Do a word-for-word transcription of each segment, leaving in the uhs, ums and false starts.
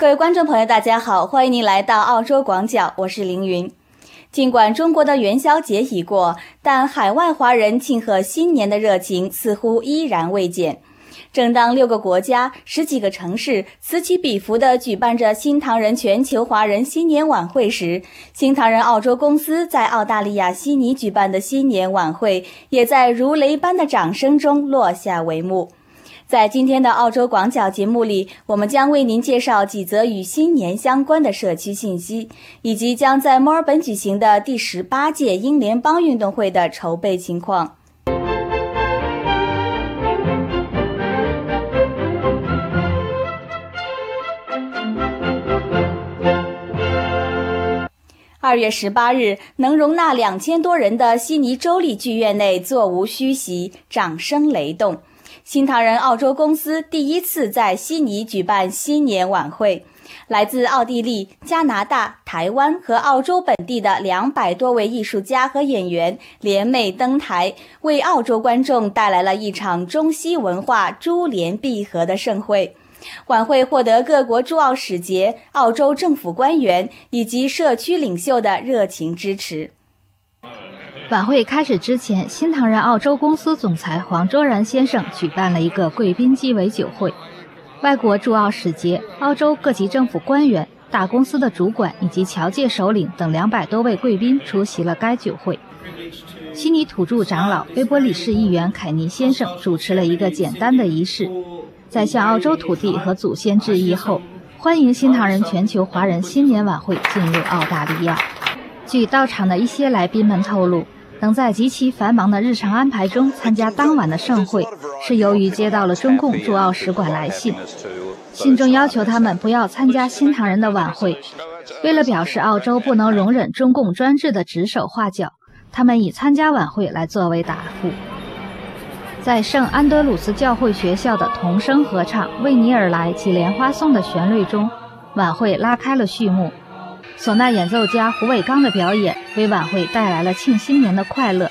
各位观众朋友，大家好，欢迎您来到澳洲广角，我是凌云。尽管中国的元宵节已过，但海外华人庆贺新年的热情似乎依然未减。正当六个国家、十几个城市此起彼伏地举办着新唐人全球华人新年晚会时，新唐人澳洲公司在澳大利亚悉尼举办的新年晚会也在如雷般的掌声中落下帷幕。在今天的澳洲广角节目里，我们将为您介绍几则与新年相关的社区信息，以及将在墨尔本举行的第十八届英联邦运动会的筹备情况。二月十八日，能容纳两千多人的悉尼州立剧院内座无虚席，掌声雷动。新唐人澳洲公司第一次在悉尼举办新年晚会，来自奥地利、加拿大、台湾和澳洲本地的两百多位艺术家和演员联袂登台，为澳洲观众带来了一场中西文化珠联璧合的盛会。晚会获得各国驻澳使节、澳洲政府官员以及社区领袖的热情支持。 晚会开始之前，新唐人澳洲公司总裁黄卓然先生举办了一个贵宾鸡尾酒会，外国驻澳使节、澳洲各级政府官员、大公司的主管以及侨界首领等两百多位贵宾出席了该酒会。悉尼土著长老威伯里市议员凯尼先生主持了一个简单的仪式，在向澳洲土地和祖先致意后，欢迎新唐人全球华人新年晚会进入澳大利亚。据到场的一些来宾们透露，能在极其繁忙的日常安排中参加当晚的盛会，是由于接到了中共驻澳使馆来信，信中要求他们不要参加新唐人的晚会。为了表示澳洲不能容忍中共专制的指手画脚，他们以参加晚会来作为答复。在圣安德鲁斯教会学校的童声合唱《为你而来》及莲花颂的旋律中，晚会拉开了序幕。唢呐演奏家胡伟刚的表演为晚会带来了庆新年的快乐。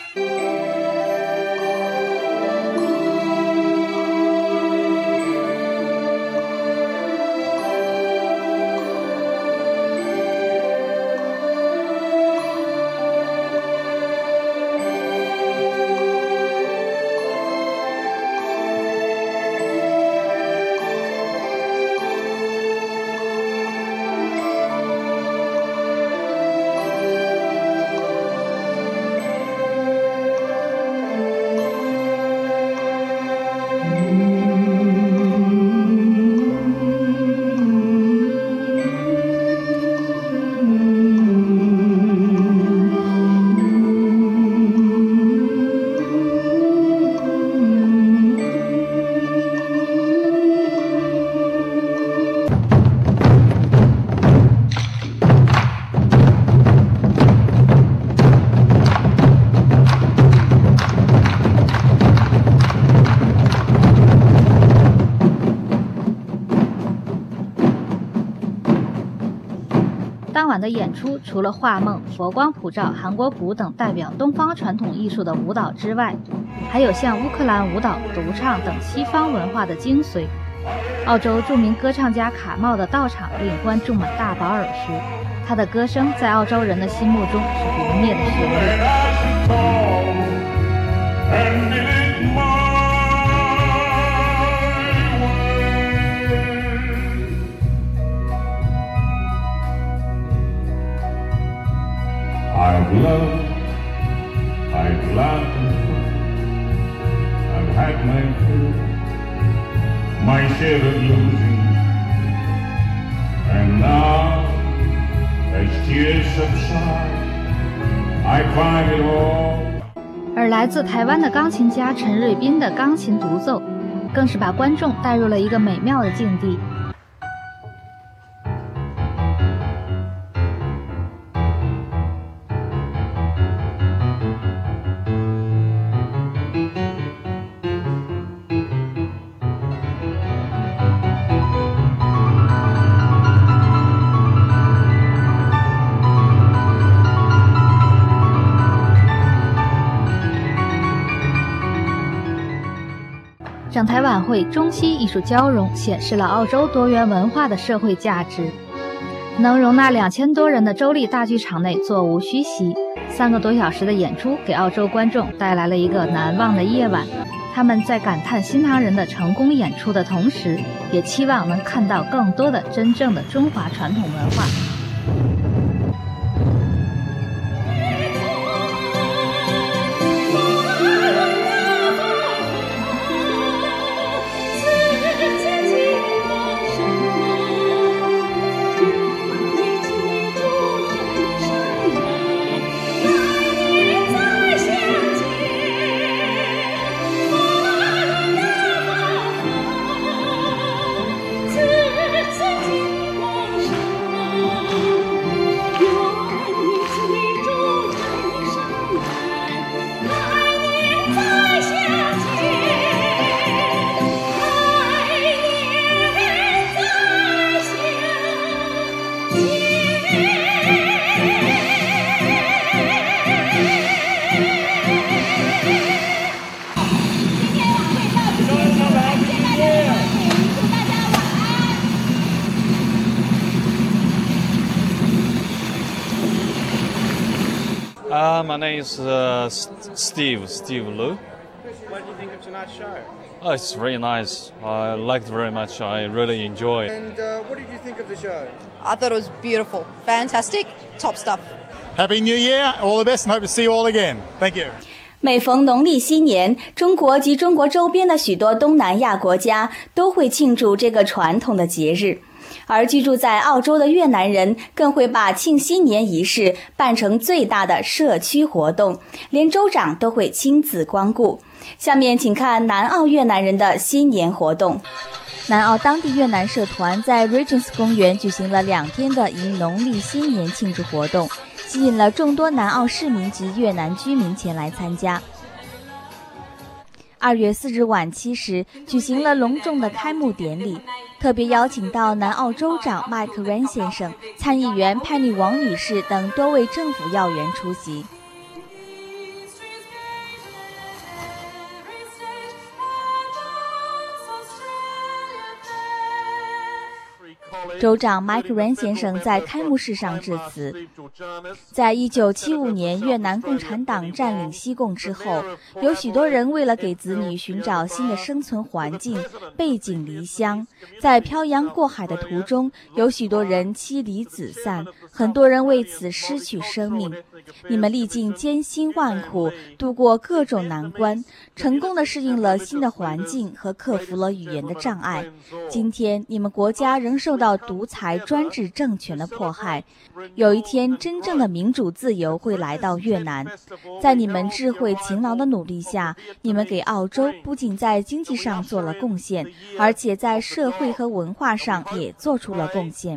当晚的演出除了画梦、佛光普照、韩国鼓等代表东方传统艺术的舞蹈之外，还有像乌克兰舞蹈、独唱等西方文化的精髓。澳洲著名歌唱家卡茂的到场令观众们大饱耳福，他的歌声在澳洲人的心目中是不灭的旋律。 I've loved, I've laughed, I've had my fill, my share of losing, and now, as tears subside, I find it all. 而来自台湾的钢琴家陈瑞斌的钢琴独奏，更是把观众带入了一个美妙的境地。 整台晚会中西艺术交融，显示了澳洲多元文化的社会价值。能容纳两千多人的州立大剧场内座无虚席，三个多小时的演出给澳洲观众带来了一个难忘的夜晚。他们在感叹新唐人的成功演出的同时，也期望能看到更多的真正的中华传统文化。 Uh, my name is uh, Steve, Steve Lu. What did you think of tonight's show? Oh, it's very nice. I liked it very much. I really enjoy it. And uh, what did you think of the show? I thought it was beautiful, fantastic, top stuff. Happy New Year, all the best, and hope to see you all again. Thank you. 每逢农历新年，中国及中国周边的许多东南亚国家都会庆祝这个传统的节日。而居住在澳洲的越南人更会把庆新年仪式办成最大的社区活动，连州长都会亲自光顾。下面请看南澳越南人的新年活动。南澳当地越南社团在 Regents 公园举行了两天的迎农历新年庆祝活动，吸引了众多南澳市民及越南居民前来参加。二月四日晚七时举行了隆重的开幕典礼，特别邀请到南澳州长 Mike Rann 先生、参议员潘妮王女士等多位政府要员出席。州长 Mike Rann 先生在开幕式上致辞。在一九七五年越南共产党占领西贡之后，有许多人为了给子女寻找新的生存环境，背井离乡。在漂洋过海的途中，有许多人妻离子散，很多人为此失去生命。你们历尽艰辛万苦，度过各种难关，成功地适应了新的环境和克服了语言的障碍。今天你们国家仍受到独裁专制政权的迫害，有一天真正的民主自由会来到越南。在你们智慧勤劳的努力下，你们给澳洲不仅在经济上做了贡献，而且在社会和文化上也做出了贡献。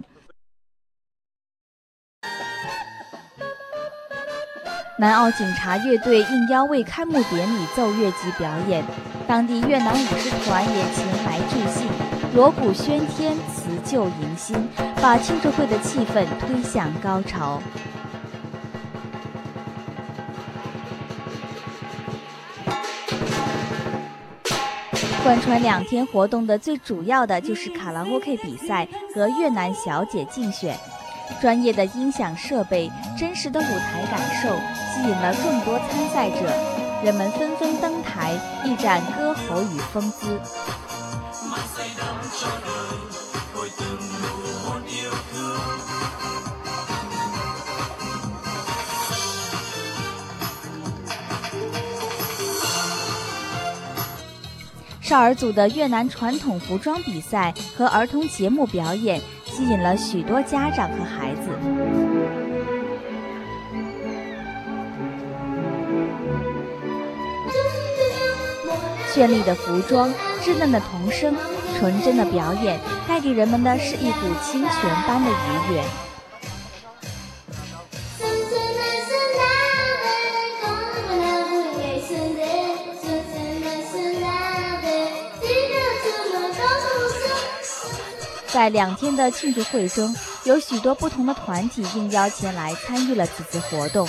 南澳警察乐队应邀为开幕典礼奏乐及表演，当地越南舞狮团也前来致信，锣鼓喧天，辞旧迎新，把庆祝会的气氛推向高潮。贯穿两天活动的最主要的就是卡拉 OK 比赛和越南小姐竞选。专业的音响设备、真实的舞台感受吸引了众多参赛者，人们纷纷登台，一展歌喉与风姿。少儿组的越南传统服装比赛和儿童节目表演吸引了许多家长和孩子。绚丽的服装、稚嫩的童声、纯真的表演，带给人们的是一股清泉般的愉悦。在两天的庆祝会中，有许多不同的团体应邀前来参与了此次活动。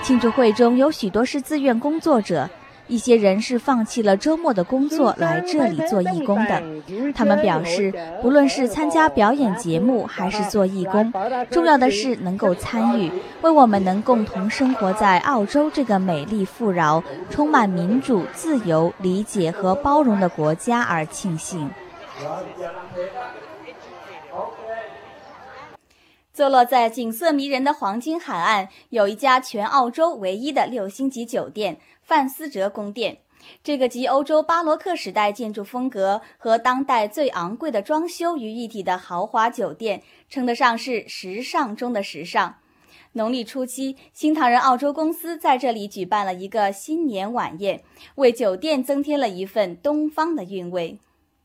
庆祝会中有许多是自愿工作者，一些人是放弃了周末的工作来这里做义工的。他们表示，不论是参加表演节目还是做义工，重要的是能够参与，为我们能共同生活在澳洲这个美丽富饶、充满民主、自由、理解和包容的国家而庆幸。坐落在景色迷人的黄金海岸，有一家全澳洲唯一的六星级酒店——范思哲宫殿。这个集欧洲巴洛克时代建筑风格和当代最昂贵的装修于一体的豪华酒店，称得上是时尚中的时尚。农历初七，新唐人澳洲公司在这里举办了一个新年晚宴，为酒店增添了一份东方的韵味。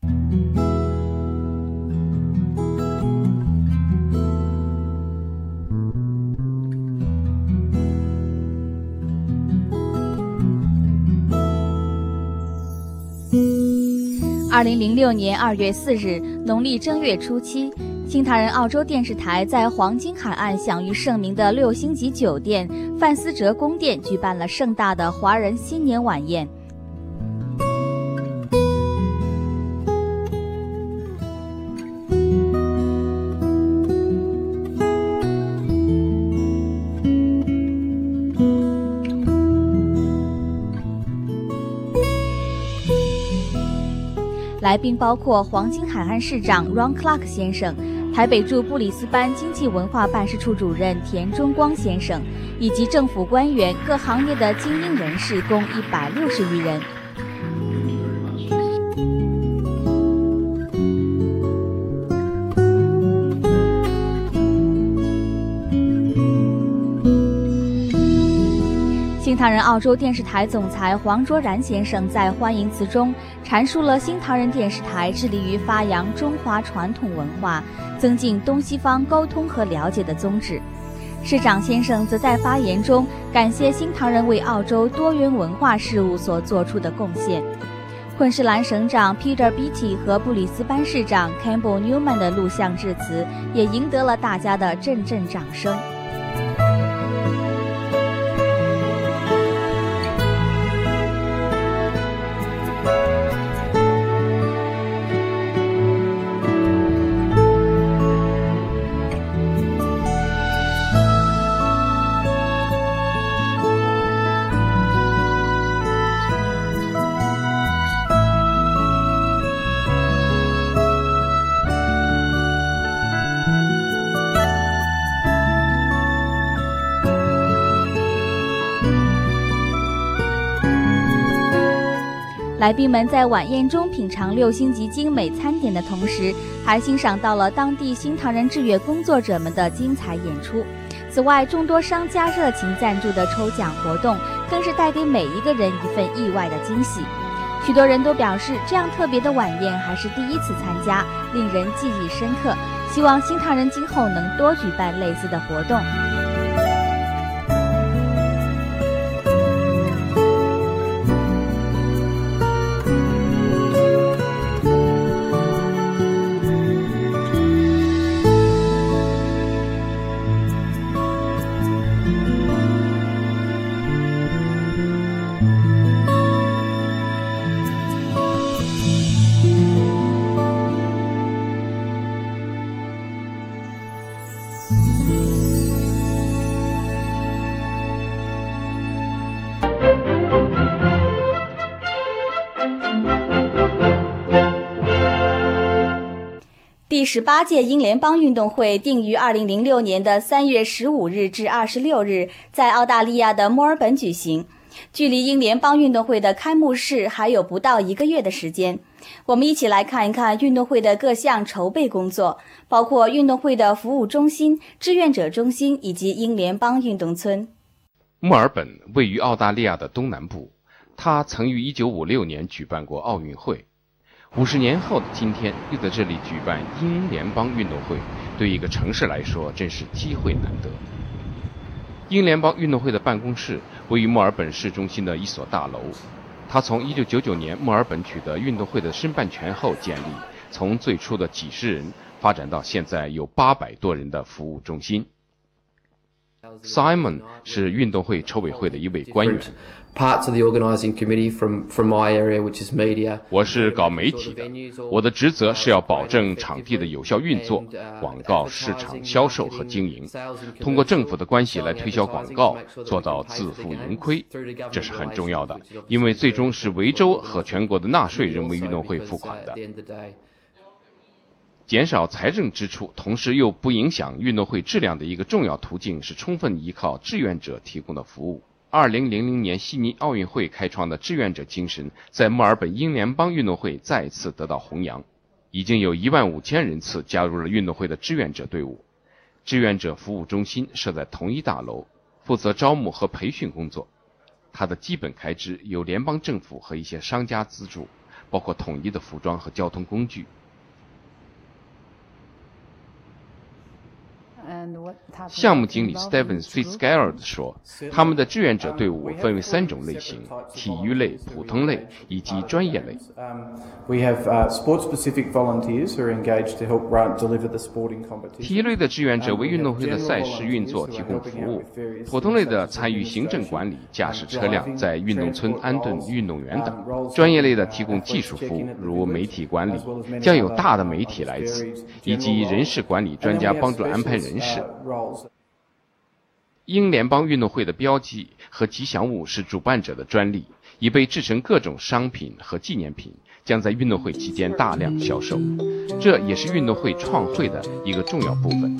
二零零六年二月四日，农历正月初七，新唐人澳洲电视台在黄金海岸享誉盛名的六星级酒店范思哲宫殿举办了盛大的华人新年晚宴。来宾包括黄金海岸市长 Ron Clark 先生、台北驻布里斯班经济文化办事处主任田中光先生，以及政府官员、各行业的精英人士共一百六十余人。新唐人澳洲电视台总裁黄卓然先生在欢迎词中阐述了新唐人电视台致力于发扬中华传统文化、增进东西方沟通和了解的宗旨。市长先生则在发言中感谢新唐人为澳洲多元文化事务所做出的贡献。昆士兰省长 Peter Beattie 和布里斯班市长 Campbell Newman 的录像致辞也赢得了大家的阵阵掌声。来宾们在晚宴中品尝六星级精美餐点的同时，还欣赏到了当地新唐人志愿工作者们的精彩演出。此外，众多商家热情赞助的抽奖活动，更是带给每一个人一份意外的惊喜。许多人都表示，这样特别的晚宴还是第一次参加，令人记忆深刻。希望新唐人今后能多举办类似的活动。第十八届英联邦运动会定于二零零六年的三月十五日至二十六日在澳大利亚的墨尔本举行。距离英联邦运动会的开幕式还有不到一个月的时间。我们一起来看一看运动会的各项筹备工作，包括运动会的服务中心、志愿者中心以及英联邦运动村。 墨尔本位于澳大利亚的东南部，它曾于一九五六年举办过奥运会。五十年后的今天，又在这里举办英联邦运动会，对一个城市来说真是机会难得。英联邦运动会的办公室位于墨尔本市中心的一所大楼，它从一九九九年墨尔本取得运动会的申办权后建立，从最初的几十人发展到现在有八百多人的服务中心。 Simon 是运动会筹委会的一位官员。 Parts of the organising committee from from my area, which is media. 我是搞媒体的，我的职责是要保证场地的有效运作，广告市场销售和经营，通过政府的关系来推销广告，做到自负盈亏，这是很重要的，因为最终是维州和全国的纳税人为运动会付款的。减少财政支出，同时又不影响运动会质量的一个重要途径是充分依靠志愿者提供的服务。二零零零年悉尼奥运会开创的志愿者精神，在墨尔本英联邦运动会再次得到弘扬，已经有一万五千人次加入了运动会的志愿者队伍。志愿者服务中心设在同一大楼，负责招募和培训工作。它的基本开支由联邦政府和一些商家资助，包括统一的服装和交通工具。项目经理 Stephen Fitzgerald 说，他们的志愿者队伍分为三种类型：体育类、普通类以及专业类。体育类的志愿者为运动会的赛事运作提供服务，普通类的参与行政管理、驾驶车辆、在运动村安顿运动员等，专业类的提供技术服务，如媒体管理，将有大的媒体来此，以及人事管理专家帮助安排人事。英联邦运动会的标记和吉祥物是主办者的专利，已被制成各种商品和纪念品，将在运动会期间大量销售。这也是运动会创汇的一个重要部分。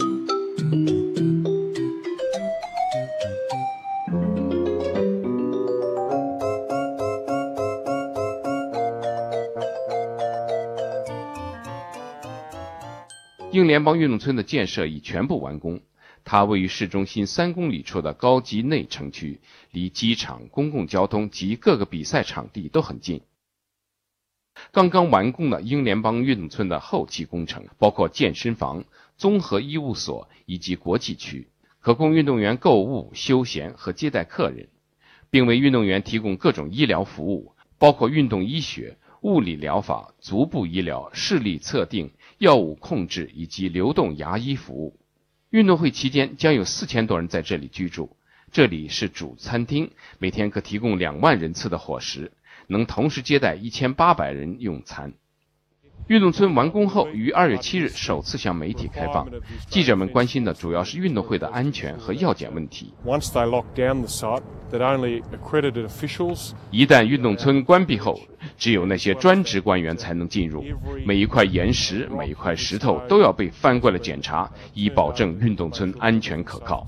英联邦运动村的建设已全部完工，它位于市中心三公里处的高级内城区，离机场、公共交通及各个比赛场地都很近。刚刚完工的英联邦运动村的后期工程包括健身房、综合医务所以及国际区，可供运动员购物、休闲和接待客人，并为运动员提供各种医疗服务，包括运动医学、物理疗法、足部医疗、视力测定、药物控制以及流动牙医服务。运动会期间将有四千多人在这里居住，这里是主餐厅，每天可提供两万人次的伙食，能同时接待一千八百人用餐。运动村完工后于二月七日首次向媒体开放，记者们关心的主要是运动会的安全和药检问题。一旦运动村关闭后，只有那些专职官员才能进入，每一块岩石、每一块石头都要被翻过来检查，以保证运动村安全可靠。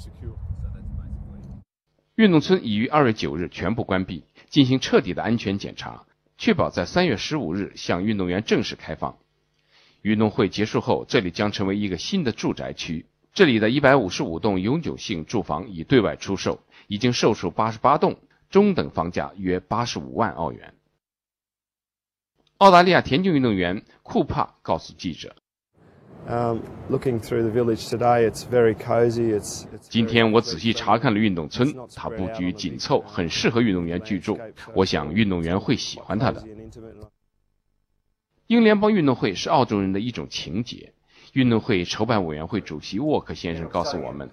运动村已于二月九日全部关闭，进行彻底的安全检查，确保在三月十五日向运动员正式开放。运动会结束后，这里将成为一个新的住宅区。这里的一百五十五栋永久性住房已对外出售，已经售出八十八栋，中等房价约八十五万澳元。澳大利亚田径运动员库帕告诉记者，今天我仔细查看了运动村，它布局紧凑，很适合运动员居住，我想运动员会喜欢它的。英联邦运动会是澳洲人的一种情结。运动会筹办委员会主席沃克先生告诉我们，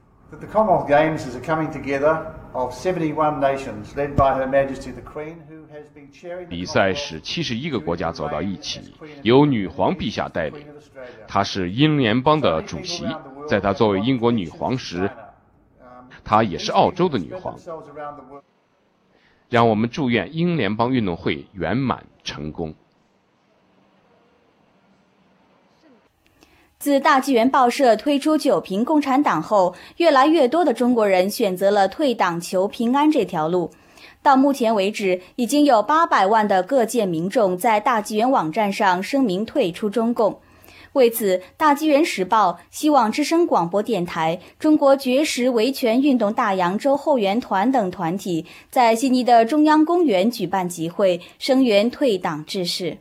比赛使七十一个国家走到一起，由女皇陛下带领。她是英联邦的主席，在她作为英国女皇时，她也是澳洲的女皇。让我们祝愿英联邦运动会圆满成功。 自大纪元报社推出九平共产党后，越来越多的中国人选择了退党求平安这条路。到目前为止，已经有八百万的各界民众在大纪元网站上声明退出中共。为此，大纪元时报、希望之声广播电台、中国绝食维权运动大洋洲后援团等团体在悉尼的中央公园举办集会，声援退党志士。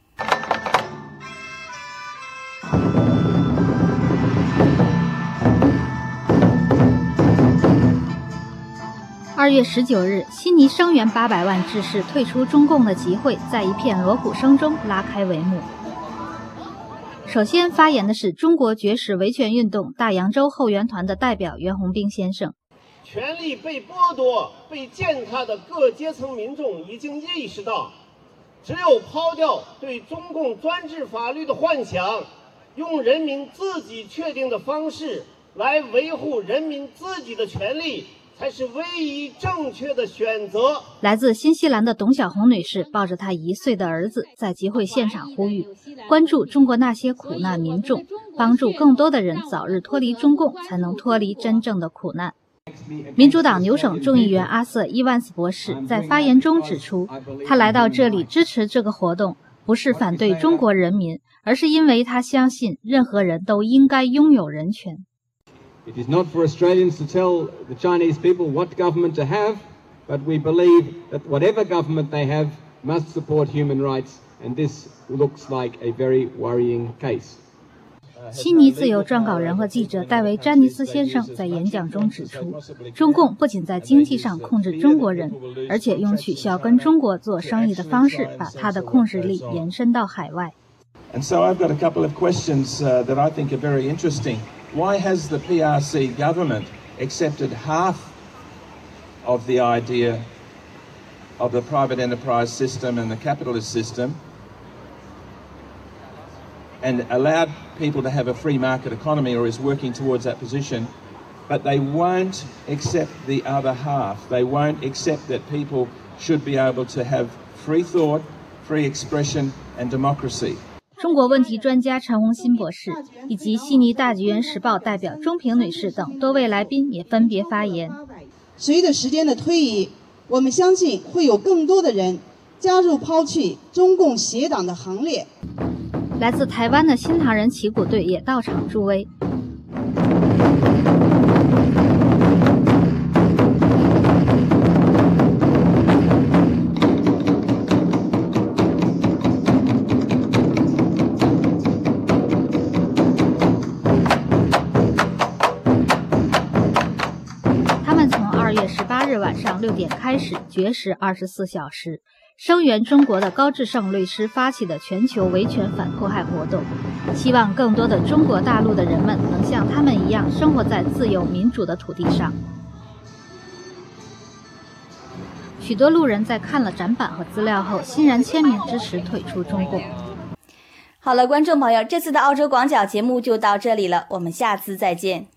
二月十九日，悉尼声援八百万志士退出中共的集会在一片锣鼓声中拉开帷幕。 首先发言的是中国绝食维权运动大洋洲后援团的代表袁宏斌先生。 权利被剥夺、被践踏的各阶层民众已经意识到，只有抛掉对中共专制法律的幻想，用人民自己确定的方式来维护人民自己的权利，才是唯一正确的选择。 来自新西兰的董小红女士抱着她一岁的儿子，在集会现场呼吁，关注中国那些苦难民众，帮助更多的人早日脱离中共，才能脱离真正的苦难。民主党纽省众议员阿瑟·伊万斯博士在发言中指出，他来到这里支持这个活动，不是反对中国人民，而是因为他相信任何人都应该拥有人权。 It is not for Australians to tell the Chinese people what government to have, but we believe that whatever government they have must support human rights, and this looks like a very worrying case. 悉尼自由撰稿人和记者戴维·詹尼斯先生在演讲中指出，中共不仅在经济上控制中国人，而且用取消跟中国做生意的方式，把它的控制力延伸到海外。 And so I've got a couple of questions uh, that I think are very interesting. Why has the P R C government accepted half of the idea of the private enterprise system and the capitalist system and allowed people to have a free market economy, or is working towards that position, but they won't accept the other half? They won't accept that people should be able to have free thought, free expression and democracy. 中国问题专家陈洪新博士以及悉尼大纪元时报代表钟平女士等多位来宾也分别发言。 随着时间的推移，我们相信会有更多的人加入抛弃中共邪党的行列。 来自台湾的新唐人旗鼓队也到场助威。晚上六点开始绝食二十四小时，声援中国的高志胜律师发起的全球维权反迫害活动，希望更多的中国大陆的人们能像他们一样生活在自由民主的土地上。许多路人在看了展板和资料后欣然签名支持退出中共。 好了，观众朋友，这次的澳洲广角节目就到这里了，我们下次再见。